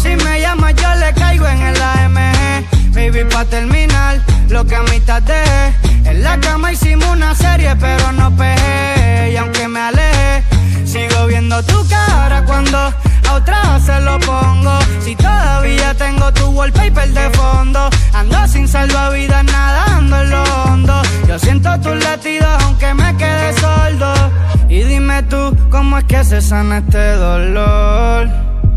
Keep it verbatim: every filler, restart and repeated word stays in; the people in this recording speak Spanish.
Si me llamas yo le caigo en el A M G. Baby, pa' terminar, lo que a mitad dejé. En la cama hicimos una serie, pero no pegué. Y aunque me alejé, sigo viendo tu cara cuando a otra se lo pongo. Si todavía tengo tu wallpaper de fondo, ando sin salvavidas nadando en lo hondo. Yo siento tus latidos aunque me quede sordo. Y dime tú, ¿cómo es que se sana este dolor?